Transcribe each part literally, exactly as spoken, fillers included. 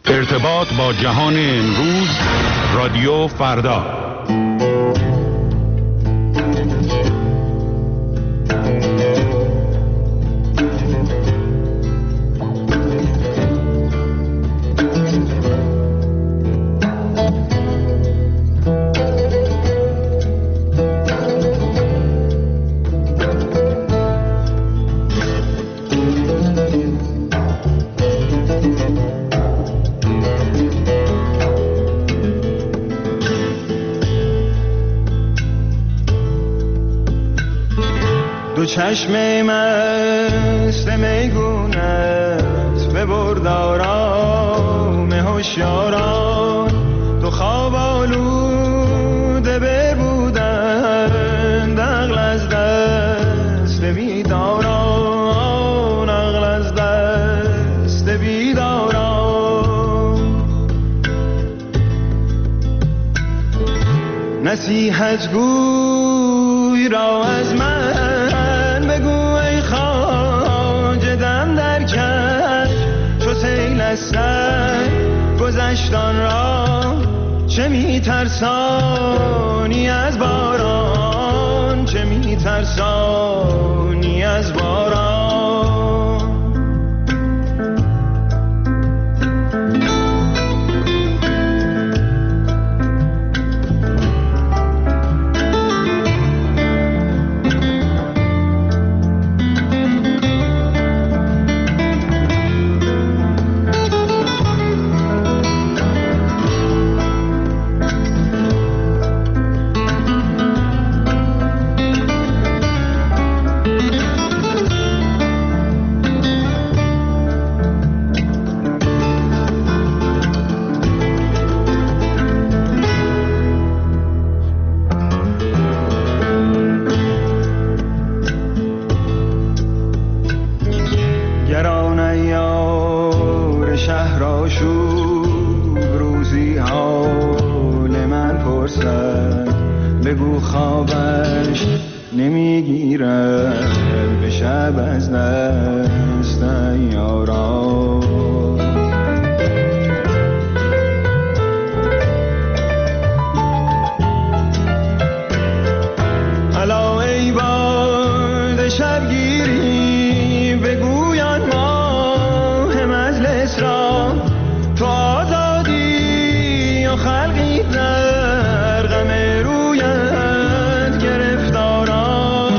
ارتباط با جهان امروز، رادیو فردا. چشم مست میگونت ببرد آرام هوشیاران، تو خواب آلوده ببودند، عقل از دست بیداران، عقل از دست بیداران. نصیحت گوی را از من گذشتان را چه میترسانی از باران، چه میترسانی از باران. بگو خوابش نمیگیرد به شب از دست یاران. الا ای باد شبگیری بگویان ماه مجلس را، تو آزادی و خلقی در غم رویت گرفتاران.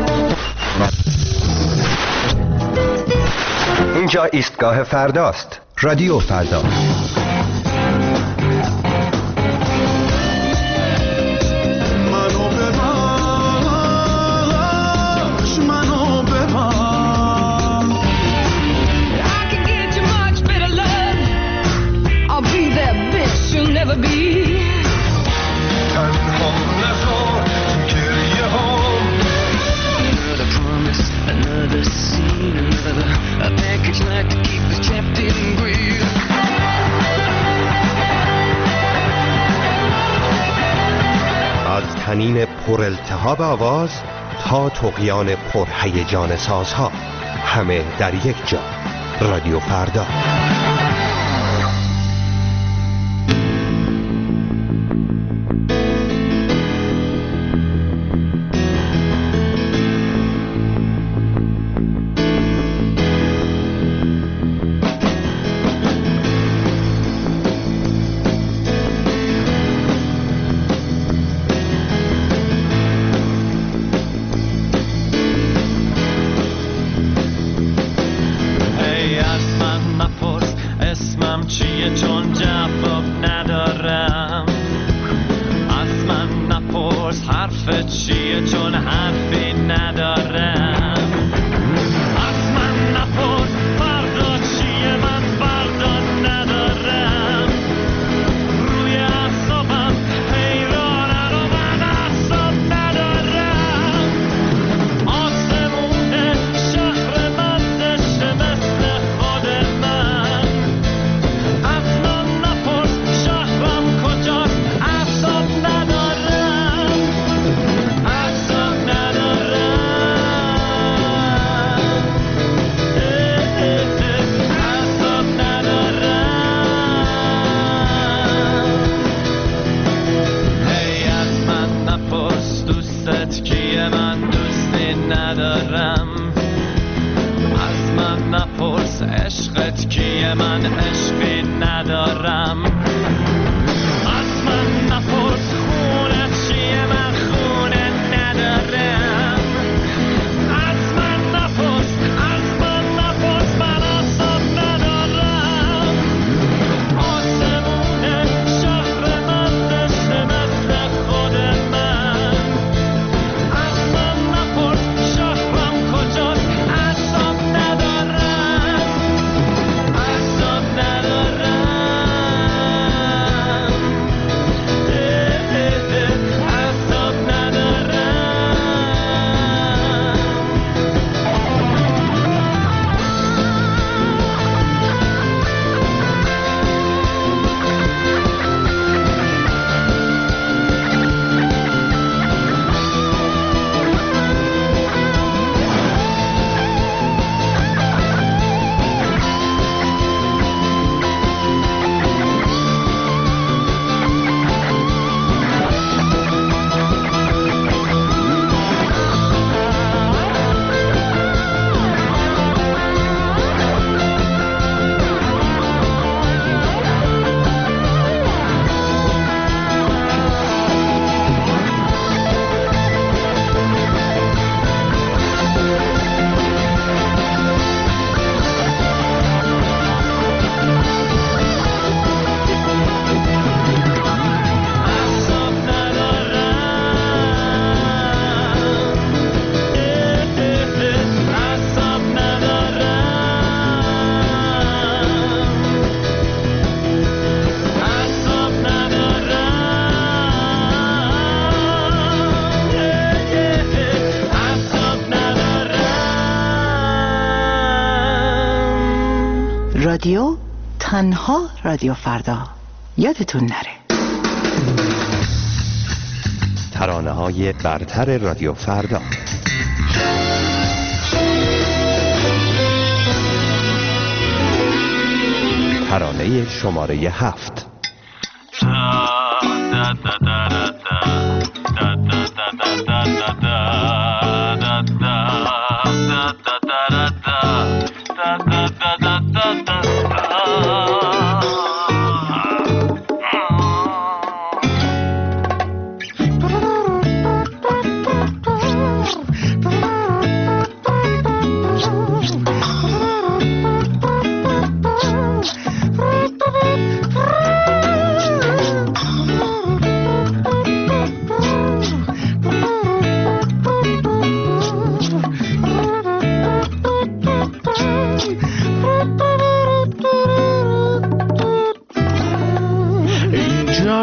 اینجا ایستگاه فرداست. رادیو فردا. از طنین پر التهاب آواز تا طغیان پر هیجان سازها، همه در یک جا. رادیو فردا. رادیو تنها رادیو فردا. یادتون نره. ترانه های برتر رادیو فردا. ترانه شماره هفت.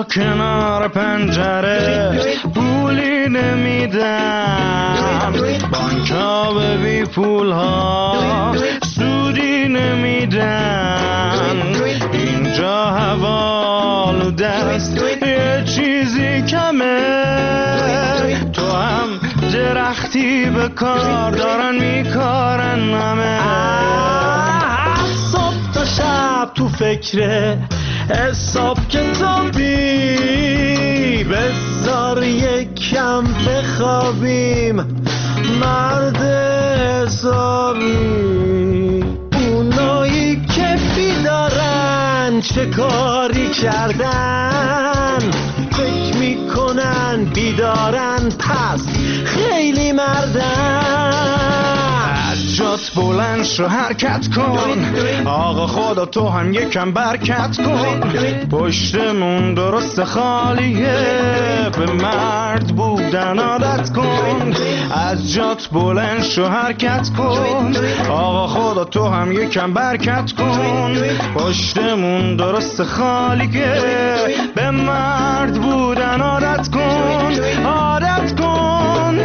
تا کنار پنجره پولی نمیدن، بانکا به بی پول ها سودی نمیدن، اینجا هوا آلوده است یه چیزی کمه، تو هم درختی به کار دارن میکارن همه. صبح تا شب تو فکره حساب کتابی، بذار یکم بخوابیم مرد حسابی. اونایی که بیدارن چه کاری کردن، فکر میکنن بیدارن پس خیلی مردن. جات بلند شو حرکت کن، آقا خدا تو هم یکم برکت کن، پشتمون درست خالیه به مرد بودن عادت کن. از جات بلند شو حرکت کن، آقا خدا تو هم یکم برکت کن، پشتمون درست خالیه به مرد بودن عادت کن، عادت کن.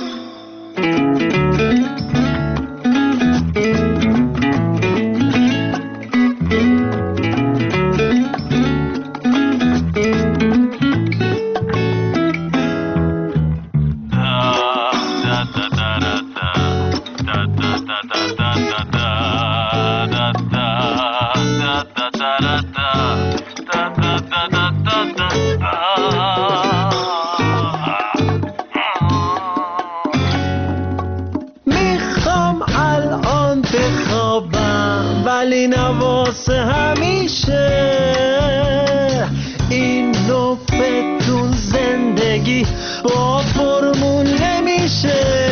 میخوام الان بخوابم ولی نواسه همیشه، این نوبتون زندگی با فرمون نمیشه.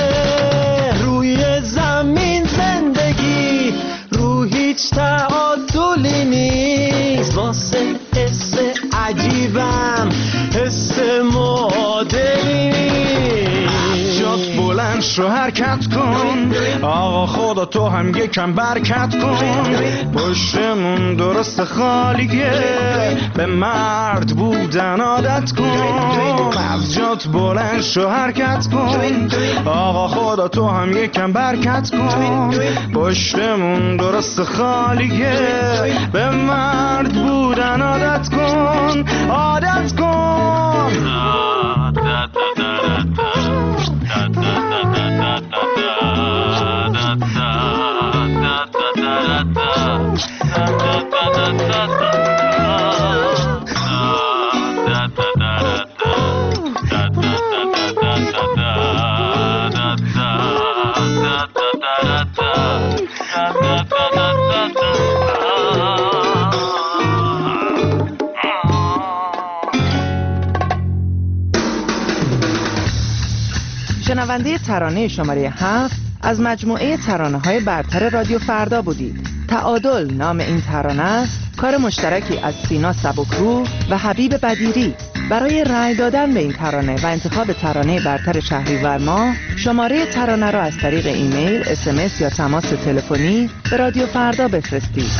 روی زمین زندگی رو هیچ تعادلی نیست، واسه حس عجیبم حس معادلی نیست. جات بلند شو حرکت کن، آقا خدا تو هم یکم برکت کن، پشتمون درست خالیه به مرد بودن عادت کن. از جات بلند شو حرکت کن، آقا خدا تو هم یکم برکت کن، پشتمون درست خالیه به مرد بودن عادت کن، عادت کن. شنونده ترانه شماره هفت از مجموعه ترانه‌های برتر رادیو فردا بودید. تعادل نام این ترانه است، کار مشترکی از سینا سبکرو و حبیب بدیری. برای رأی دادن به این ترانه و انتخاب ترانه برتر شهریور ماه، شماره ترانه را از طریق ایمیل، اس ام اس یا تماس تلفنی به رادیو فردا بفرستید.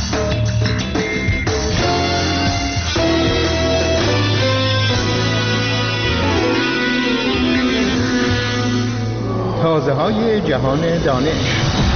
تازه های جهان دانش.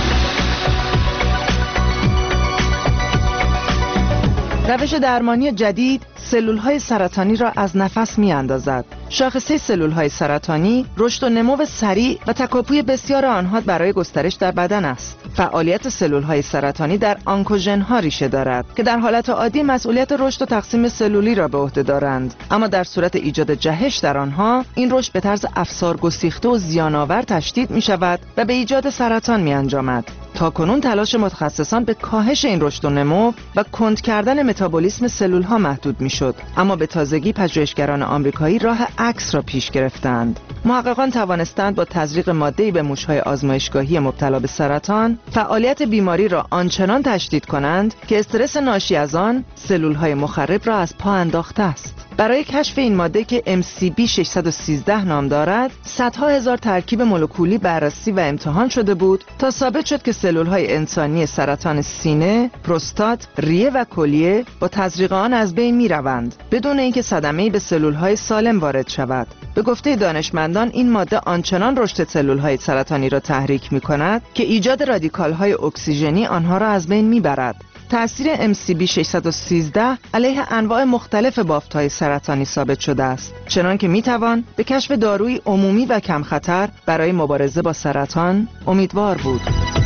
روش درمانی جدید سلول‌های سرطانی را از نفس می‌اندازد. شاخصه سلول‌های سرطانی رشد و نمو سریع و تکاپوی بسیار آنها برای گسترش در بدن است. فعالیت سلول‌های سرطانی در آنکوژن‌ها ریشه دارد که در حالت عادی مسئولیت رشد و تقسیم سلولی را به عهده دارند، اما در صورت ایجاد جهش در آنها این رشد به طرز افسار گسیخته و زیان‌آور تشدید می‌شود و به ایجاد سرطان می‌انجامد. تاکنون تلاش متخصصان به کاهش این رشد و نمو و کند کردن متابولیسم سلول‌ها محدود می‌شد، اما به تازگی پژوهشگران آمریکایی راه عکس را پیش گرفتند. محققان توانستند با تزریق ماده‌ای به موش‌های آزمایشگاهی مبتلا به سرطان فعالیت بیماری را آنچنان تشدید کنند که استرس ناشی از آن سلول‌های مخرب را از پا انداخته است. برای کشف این ماده که ام سی بی ششصد و سیزده نام دارد، صدها هزار ترکیب مولکولی بررسی و امتحان شده بود تا ثابت شد که سلول‌های انسانی سرطان سینه، پروستات، ریه و کلیه با تزریق آن از بین می‌روند بدون اینکه صدمه‌ای به سلول‌های سالم وارد شود. به گفته دانشمندان این ماده آنچنان رشد سلول‌های سرطانی را تحریک می‌کند که ایجاد رادیکال‌های اکسیژنی آنها را از بین می‌برد. تأثیر ام سی بی ششصد و سیزده علیه انواع مختلف بافت‌های سرطانی ثابت شده است، چنان که می‌توان به کشف دارویی عمومی و کم خطر برای مبارزه با سرطان امیدوار بود.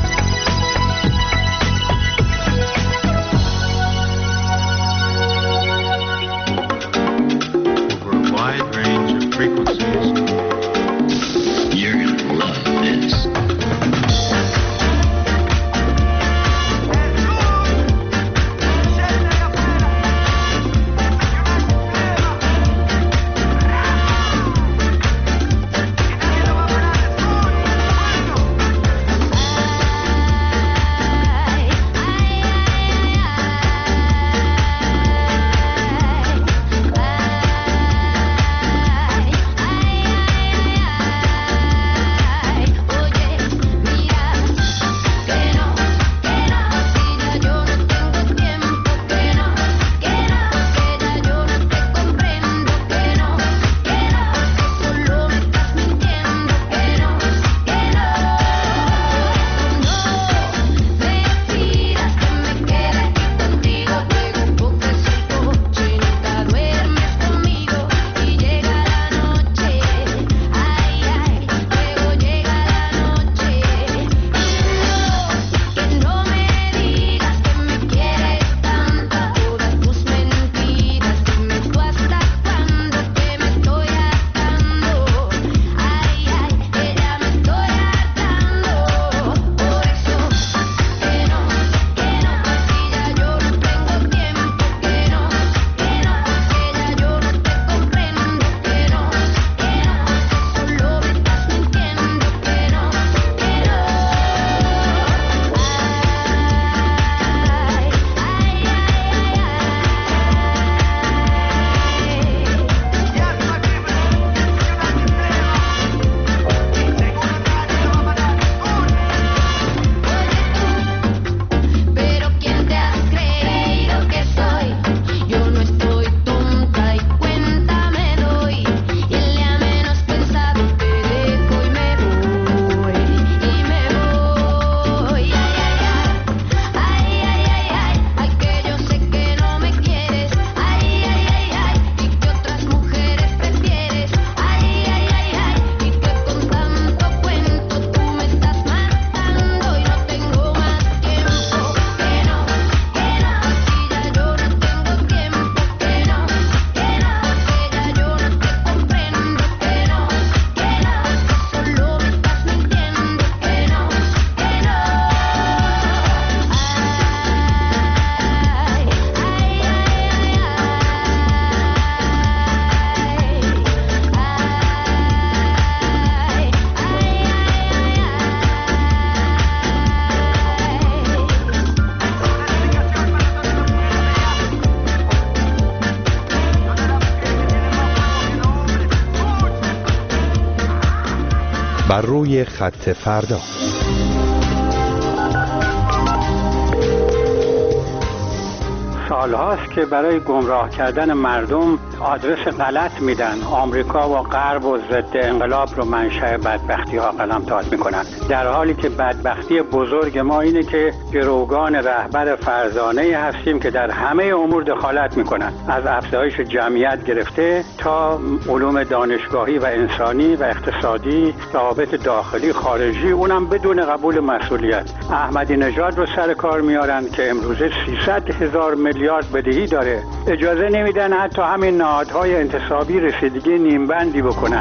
بر روی خط فردا. سالهاست که برای گمراه کردن مردم آدرس غلط میدن. آمریکا و غرب و ضد انقلاب رو منشأ بدبختی ها قلمداد میکنن، در حالی که بدبختی بزرگ ما اینه که گروگان رهبر فرزانه هستیم که در همه امور دخالت میکنن، از افزایش جمعیت گرفته تا علوم دانشگاهی و انسانی و اقتصادی، روابط داخلی خارجی، اونم بدون قبول مسئولیت. احمدی نژاد رو سر کار میارن که امروزه سیصد هزار میلیارد بدهی داره، اجازه نمیدن حتی همین نهادهای انتصابی رسیدگی نیمبندی بکنن.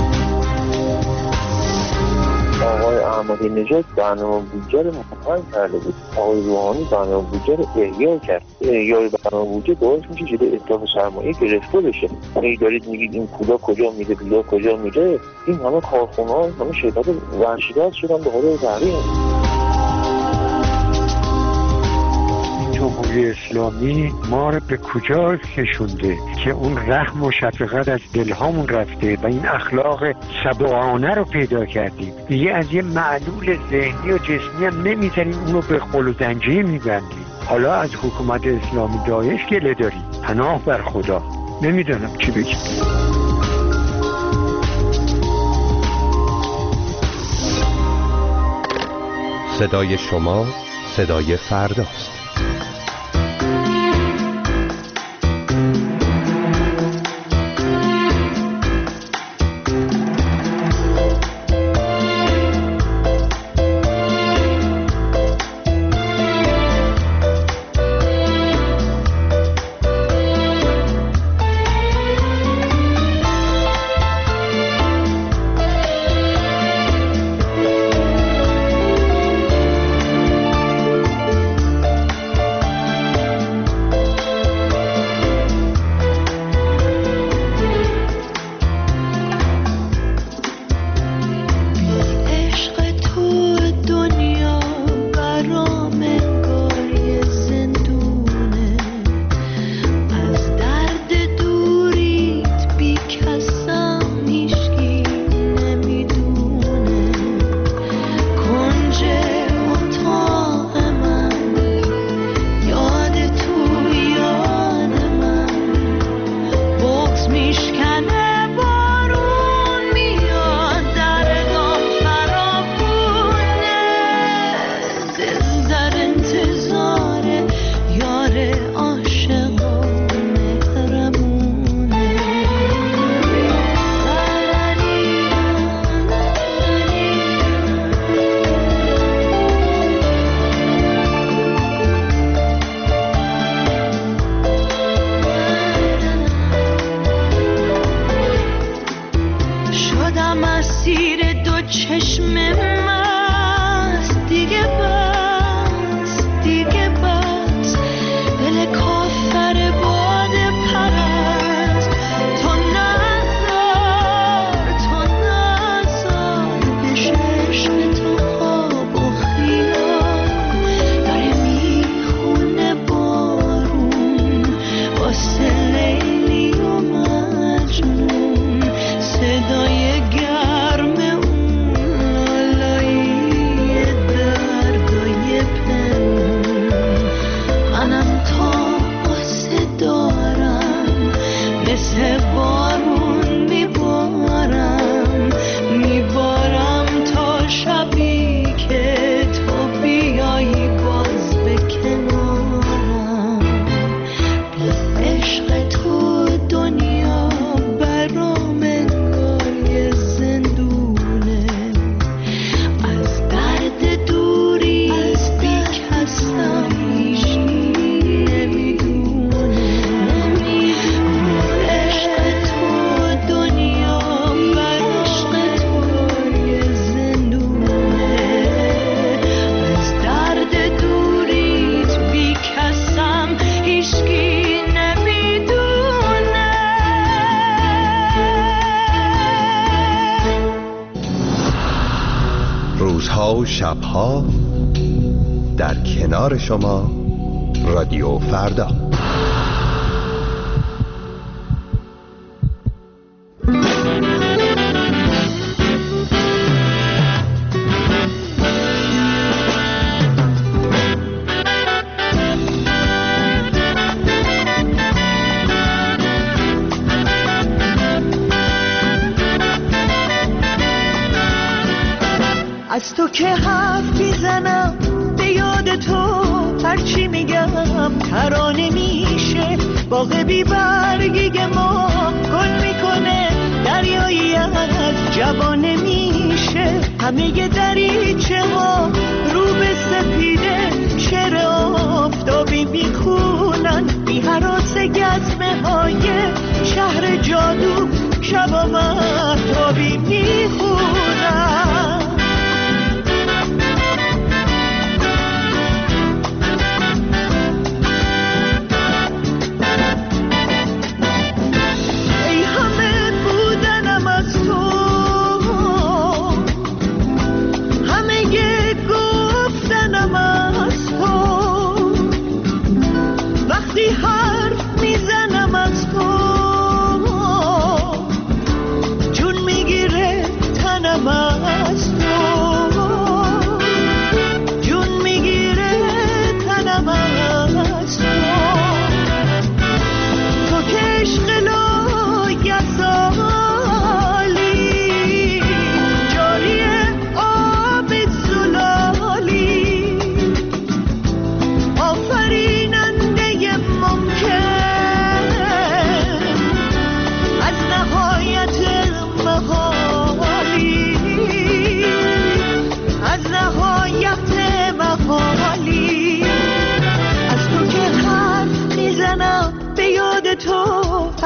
آقای احمدی نژاد برنامه بودجه رو متقن کرده بود، آقای روحانی برنامه بودجه رو احیا کرد. احیای برنامه بودجه باعث میشه جلوی اتلاف سرمایه گرفته بشه. ای دارید میگید این پولا کجا میده، پولا کجا میده، این همه کارخونه ها، همه شرکت ورشکست شدن به خاطر تحریم. جمهوری اسلامی ما رو به کجا کشونده که اون رحم و شفقت از دلهامون رفته و این اخلاق سبعانه رو پیدا کردیم. دیگه از یه معلول ذهنی و جسمی هم نمیذاریم اونو به قل و زنجیر میبندیم. حالا از حکومت اسلامی داعش گله داریم. پناه بر خدا. نمیدونم چی بگم. صدای شما صدای فرداست. و شبها در کنار شما رادیو فردا. از تو که حرف میزنم به یاد تو هرچی میگم ترانه میشه. باغ بی برگی ما گل میکنه، دریایی از جوانه میشه. همه دریچه ها رو به سپیده شعر آفتابی میخونن، بی هراس گزمه های شهر جادو شبا مهتابی میخونن.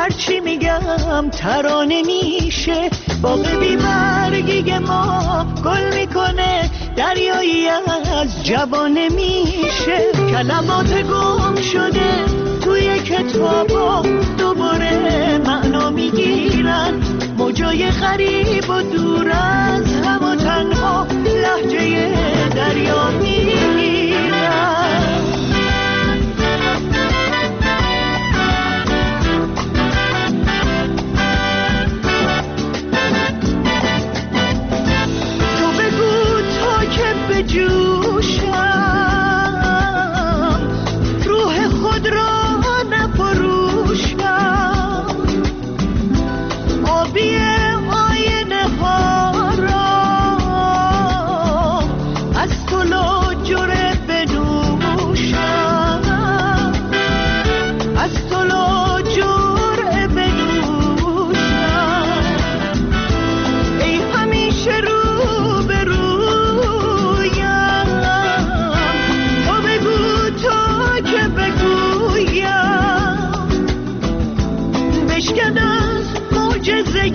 هرچی میگم ترانه میشه. باغ بی برگی ما گل میکنه، دریایی از جوانه میشه. کلمات گم شده توی کتابا دوباره معنا میگیرن، موجای غریب و دور از هم و تنها لهجه دریا میگیرن. تو بگو تا که بجوشم روح خود را نفروشم، آبی آینه ها را از تو لاجره بنوشم، از تو لاجره بنوشم. ای همیشه رو به رویم، تو بگو تا که بگویم، بشکن از معجزه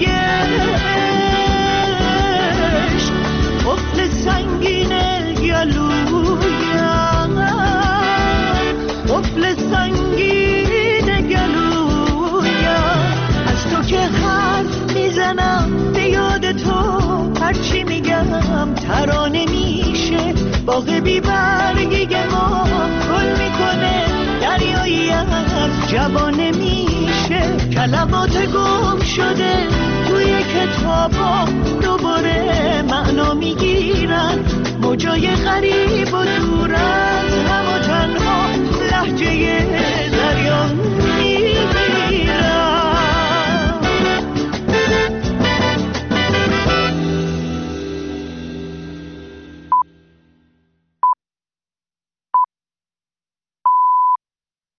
عشق قفل سنگین گلویم، قفل سنگین گلویم. از تو که حرف میزنم به یاد تو هرچی میگم ترانه میشه. باغ بی برگی ما گل میکنه، دریایی از جوانه میشه. کلمات گم شده توی کتابا دوباره معنا میگیرن، موجای غریب و دور از هم و تنها لهجه